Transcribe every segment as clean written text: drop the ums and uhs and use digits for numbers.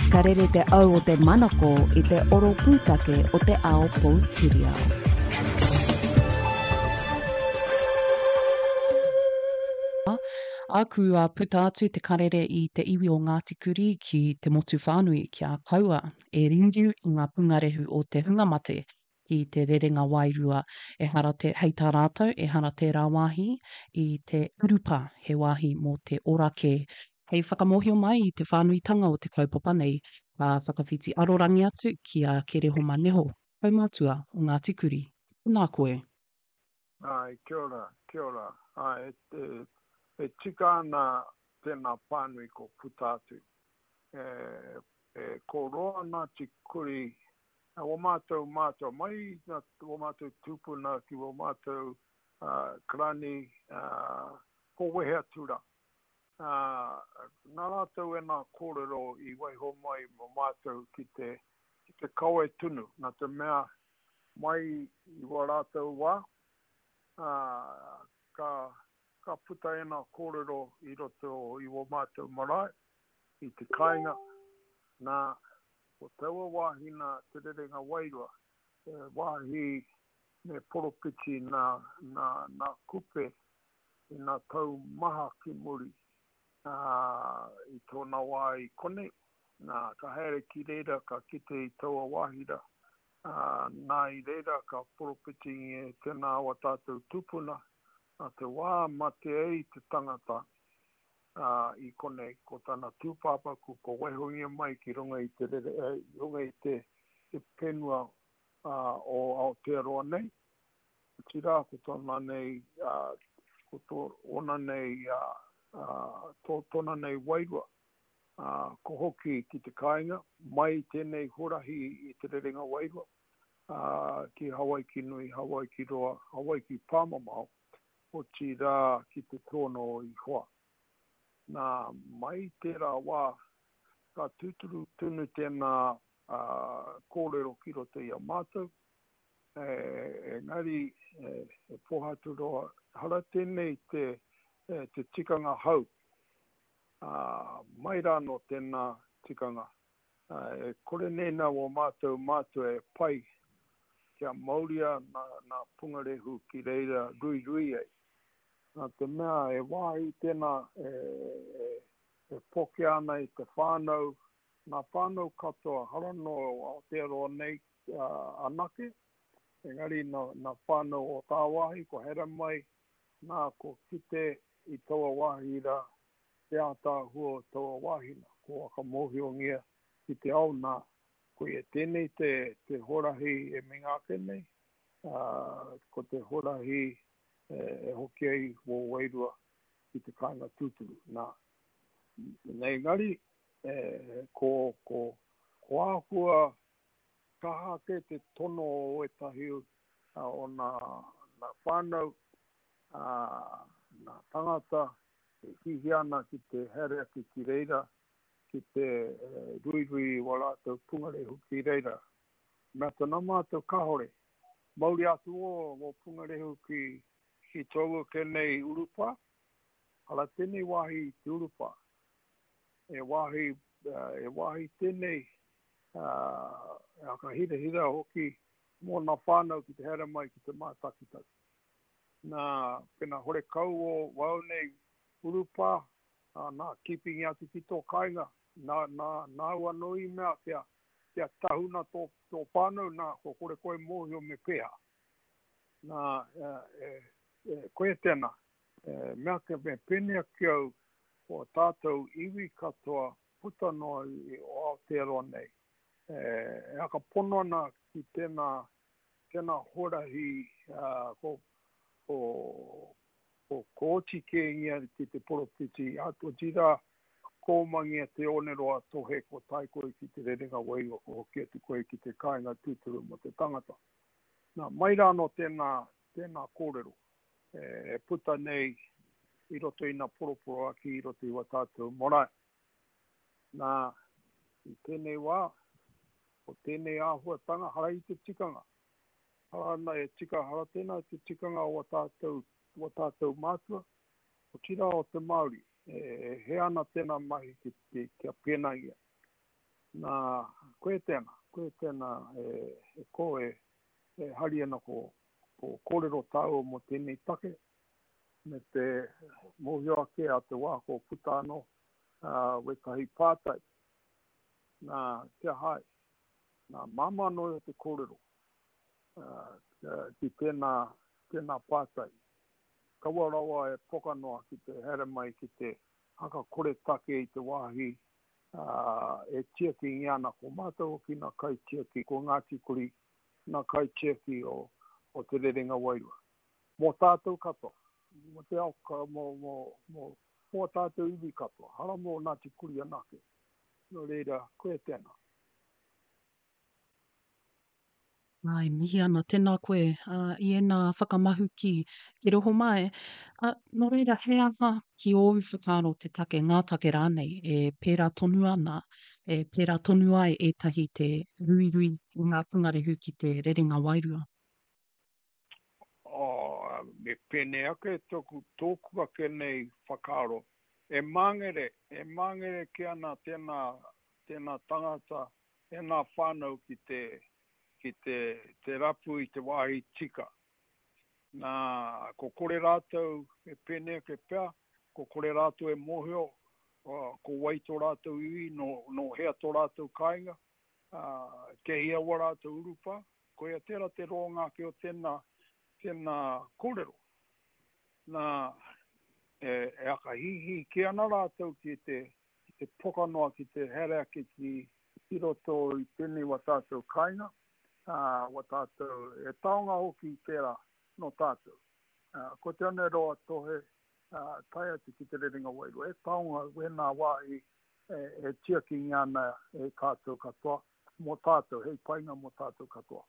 Ka rere te au o te manako I te oro pūtake o te ao Poutireo. Aku a puta atu te karere I te iwi o Ngāti Kuri ki te motu whānui kia kaua e rindu I ngā pungarehu o te hungamate ki te rerenga wairua e hara te hei tā rātou, e hara te rāwahi I te urupa he wāhi mō te orake. Hei whakamohio mai I te whānuitanga o te kaupapa nei, ka whakawhiti arorangi atu ki a Kereho Maneho, kaumātua o Ngāti Kuri. Nā koe. Ai, kia ora, kia ora. Ai, e tika ana tēnā pānui ko putatu. Ko roa Ngāti Kuri, o mātou mai, o mātou tūpuna ki o mātou krani, ko wehe atura. Nā rātou e nā kōrero I waiho mai mo mātou ki te kaue tunu, nā te mea mai I wā rātou wā, ka puta e nā kōrero I roto I wā mātou marae, I te kāinga, nā o teua wāhina te rerenga wairua, wāhi me poropiti nā kupe I nā tau maha ki muri, I tōna wā I kone, nā ka haere ki reira ka kite I taua wāhira, nā I reira ka poropiti e tēnā wa tātou tupuna, a te wā ma te ei te tangata I kone ko tāna tūpāpaku ko waihoinga mai ki runga I te penua o Aotearoa nei. Tira ko tōna nei, tōna nei wairua, ko hoki ki te kāinga, mai tēnei horahi I te rerenga wairua, ki Hawaii ki nui, Hawaii ki roa, Hawaii ki pāmamau, o tira ki te tono I hoa. Nā mai tērā wā, ka tūturu tunu tēnā kōrero ki roto I a mātou, engari pohatu roa, hara tēnei te tikanga hau, mai rā no tēnā tikanga. Kore nēnā o mātou e pai, kia mauria nā pungarehu ki reira rui ei. Nā te mea e wāhi tēnā e poke ana I te whānau, nā whānau katoa harano o Aotearoa nei anake, engari nā whānau o tā wāhi ko hera mai, nā ko kite I taua wāhira, te ātā hua taua wāhina, ko aka mohiongia ki te au nā, ko e tēnei te horahi e mingake nei, ko te horahi e hoki ai o wairua ki te kāinga tūturu. Nei ngari, ko āhua kahake te tono o etahi o nā whānau, nā tangata, hihi ana ki te here ki reira, ki te rui wala tau pungarehu ki reira. Mea tana mātou kahore, mauri atu o pungarehu ki tōua ke nei urupa, ala tēnei wāhi te urupa, e wāhi tēnei, aka hira hoki, mō nā whānau ki te here mai ki te mātakitau. Nā pena hore kau o wau nei urupa, nā keeping atu ki tō kāinga, nā wanoi mea kia tahuna tō whānau, nā ko kore koe mōhio me pēha. Nā koe tēnā, mea ke me pēnea ki au o tātou iwi katoa puta noa o Aotearoa nei. E aka pono ana ki tēnā horahi ko oti ke ingia ki te poropiti, ato tira kōmangia te oneroa tohe ko tai koe ki te rerenga wairua ko hoki atu koe ki te kāinga tūturu mo te tangata. Nā, mai rā no tēnā kōrero, e puta nei I roto I nā poroporo aki I roto I wa tātou morai. Nā, I tēnei wā, o tēnei āhuatanga, hara I te tikanga. Hara e tika, hara tēnā te tikanga o tātou mātua, o tira o te Māori, he ana tēnā mahi kia pēnā ia. Nā koe tēnā koe hari ana ko kōrero tāu mo tēnei take, me te mohio ake a te wā ko puta anō, wekahi pātai, nā kia hai, nā mama no te kōrero, ki tēnā pātai. Kaua rawa pokanoa ki te here mai ki te haka kore take I te wāhi, tiaki I ana ko mātou ki nā kai tiaki ko Ngāti Kuri, nā kai tiaki o te rerenga wairua. Mō tātou katoa, mo te auka, mō tātou iwi katoa, hara mō Ngāti Kuri anake. No reira, koe tēnā. Ai, mihi ana, tēnā koe, I ena whakamahu ki roho mai. No reira, he aha ki o whakaro te take, ngā take rānei, pērā tonu ana, pērā tonu ai ētahi te ruirui I ngā pungarehu ki te rerenga wairua. Me pene ake tōku ake nei whakaro. E mangere ki ana tēnā tangata, tēnā whānau ki te rapu I te wāhi tika. Nā, ko kore rātou e pene ke pēr, ko kore rātou e mohio, ko waito rātou iwi, no hea tō rātou kāinga, ke ia wa rātou urupa, ko ia tērā te ronga ke o tēnā kōrero. Nā, e aka hihi ki ana rātou ki te pokanoa ki te here ake ki roto I tēnei wa tātou kāinga, wa tātou e taonga hoki tērā no tātou. Ko te ane roa tohe tai atu ki te rerenga wairua. E taonga wena wāhi e tiaki I ana e kātou katoa, mō tātou, hei painga mō tātou katoa.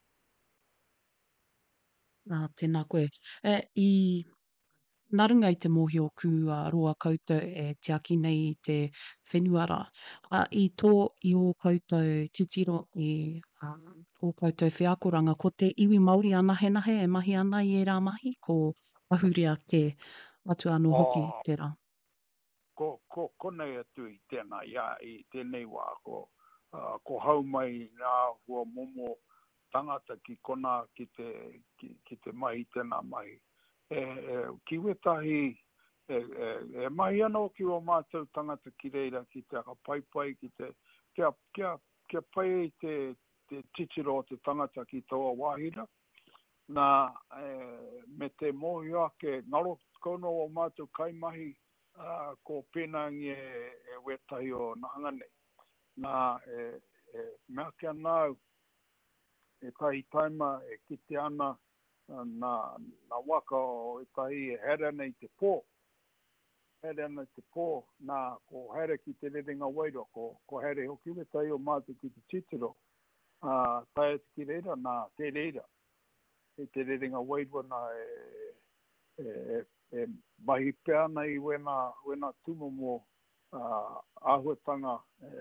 Tēnā koe. I nā runga I te mōhio ku roa koutou e tiaki nei I te whenuara. I tō I o koutou titiro I o koutou whiakoranga, ko te iwi Māori anahe e mahi ana I ērā mahi, ko ahurea ke atu anō hoki tērā. Ko nei atu I tēnā, I tēnei wā, ko hau mai ngā hua momo tangata ki kona ki te mahi tēnā mahi. Ki wetahi, mahi anō ki o mātou tangata ki reira, ki te aka paipai, kia pai I te titiro o te tangata ki toa wāhira. Nā, me te mohi ake, ngaro kono o mātou kaimahi, ko pēnangi e wetahi o nahangane. Nā, mea kia nāu, e tahi taima e kite ana na waka o e tahi e here nei te pō. Here nei te pō, nā ko here ki te rerenga wairua, ko here hoki me tahi o mātou ki te titiro. Tai atu ki reira, nā te reira. E te rerenga wairua nā e mahi pēr nei wena tumo mō āhuatanga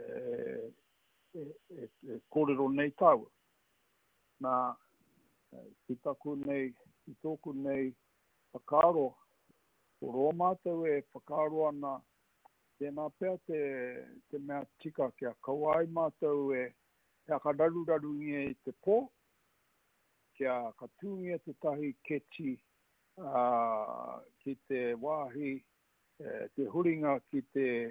kōrero nei tāua. Nā, ki taku nei, ki tōku nei whakaro, ko roa mātou e whakaro ana tēnā pēr te mea tika kia kauai mātou e aka raru ngia I te pō, kia katūngia te tahi keti ki te wāhi, te huringa ki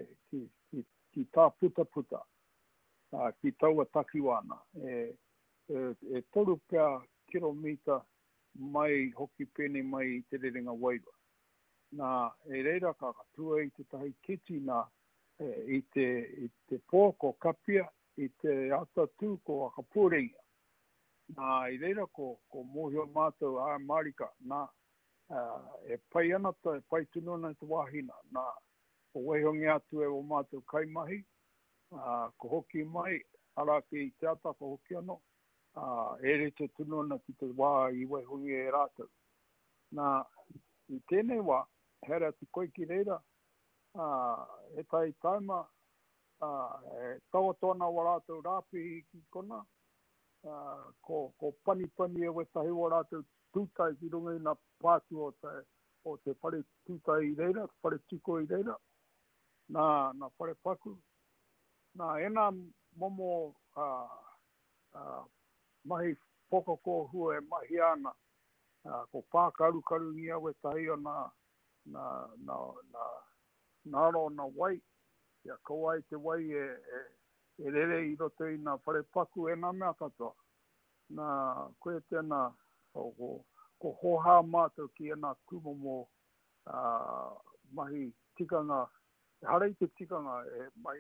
tā puta, ki taua takiwana. E toru pēr kilomita mai hoki pēne mai I te rerenga wairua. Nā, e reira ka katua I te tahi keti nā, I te pō ko kapia, I te atatu ko akapūreinga. Nā, I reira ko mohio mātou a marika, nā, e pai ana e pai tununa te wāhina, nā, ko weihongi atu e o mātou kaimahi, ko hoki mai, ara ki I te ata ko hoki ano, ere te tununa ki te wā I weihongi e rātou. Nā, I tēnei wā, here atu koe ki reira, e tai taima, taua tōna wa rātou rāpihi ki kona, ko pani e wetahi wa rātou tūtai ki runga I nā pātu o te pare tūtai I reira, pare tiko I reira, nā pare paku. Nā, ena momo mahi pokoko hua e mahi ana ko pākaru karu ngia we tahi o na aro na wai ia kawai te wai e rere i roto i nā whare paku e nā mea katoa na koe tēnā ko hoha mātou ki ena kumomo mahi tikanga harei te tikanga e mahi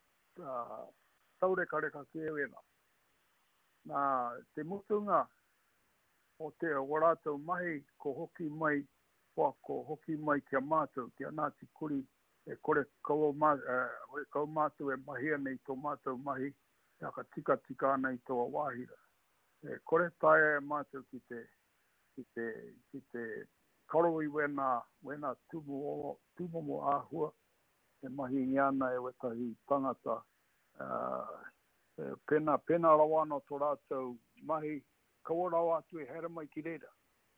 taureka ki ewena na te mutunga o te warātou mahi ko hoki mai ko hoki mai kia mātou kia Ngāti Kuri e kore kau mātou e mahia nei tō mātou mahi e aka tika ana i tō wāhira e kore tae e mātou ki te karoi wena tumomo āhua e mahi ngiana e wetahi tangata pena rawa no tō rātou mahi kawarau atu e here mai ki reira.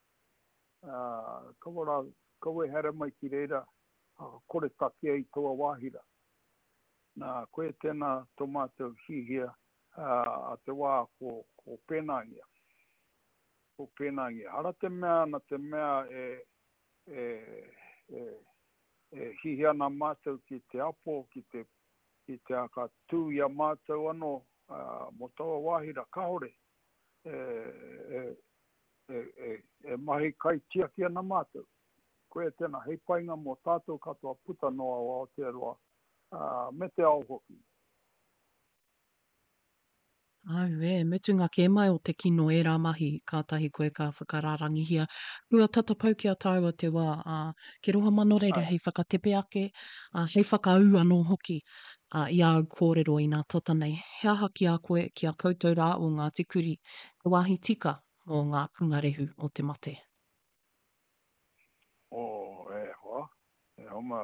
Kau e here mai ki reira kore take ai toa wāhira. Nā koe tēnā tō mātou hihia a te wā ko pēnangia. Ko pēnangia. Hara te mea na te mea e hihia nā mātou ki te apo, ki te aka tū ia mātou ano mo toa wāhira kahore. Mahi kai tiakia na mātou. Koe tēnā hei painga mo tātou katoa puta noa o Aotearoa me te ao hoki. Au mutunga ke mai o te kino e rā mahi kātahi koe ka whakarārangihia. Kua tatapau ki a tāua te wā, ke roha manoreire hei whakatepe ake, hei whakaau anō hoki i au kōrero i nā tata nei. Hea haki a koe ki a koutou rā o Ngāti Kuri, te wāhi tika o ngā pungarehu o te mate. Hoa. Homa,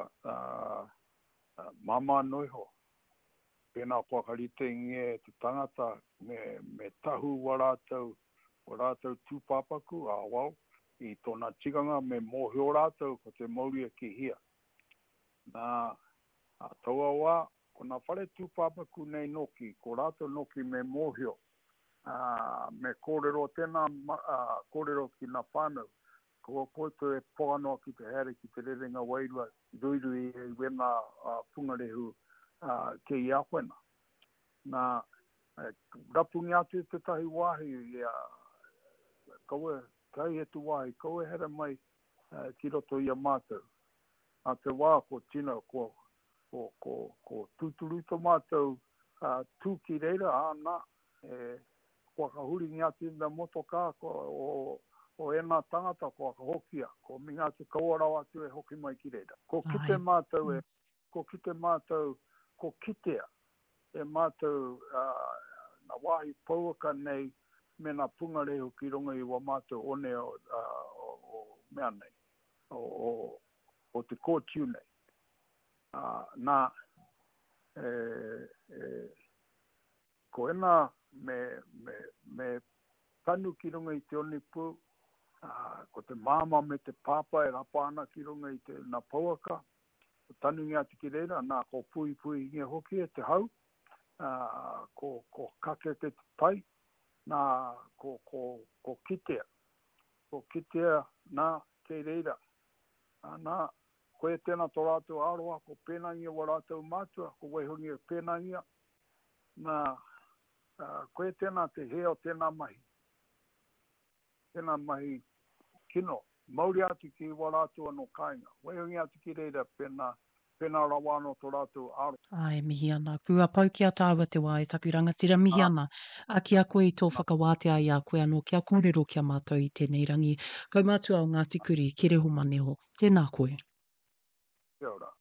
mama noiho. Pēnā whakarite nge te tangata me tahu warātou tūpapaku wau i tōna tikanga me mōhio rātou ko te mauria ki hia. Nā taua wā, ko nā whare tūpapaku nei noki, ko rātou noki me mōhio, me kōrero tēnā kōrero ki nā whānau, ko koto e pōanoa ki te here ki te rerenga wairua, ruirui e wena pungarehu, ke i awhena. Nā rapungi atu te tahi wāhi kaue tahi e tu wāhi, kaue here mai ki roto i a mātou. A te wā ko tino ko tuturu to mātou tū ki reira āna ko kahuri ngi atu na motoka o ena tangata ko hokia, ko minga te kawarau atu e hoki mai ki reira. Ko kite mātou ko kitea e mātou na wāhi pauaka nei me na pungarehu ki runga i wa mātou one o mea nei, o te kōtiu nei. Nā, ko ena me tanu ki runga i te onipu, ko te māma me te pāpa e rapa ana ki runga i te na pauaka, tanu ngia te ki reira, nā ko pui ngia hoki e te hau, ko kake te tai, nā ko kitea. Ko kitea nā ke reira. Nā koe tēnā tō rātou aroa, ko pēnangia wa rātou mātua, ko waihongia pēnangia. Nā koe tēnā te heo tēnā mahi. Tēnā mahi kino. Mauri atu ki wa rātou anō kāinga. Waihongia atu ki reira pēnā rawa anō tō rātou aro. Ai, mihi ana. Kua pau ki a tāua te wā e taku rangatira mihi ana. A ki a koe i tō whakawātea i a koe anō kia kōrero kia mātou i tēnei rangi. Kaumātua o Ngāti Kuri, ki reho maneho. Tēnā koe. Kia ora.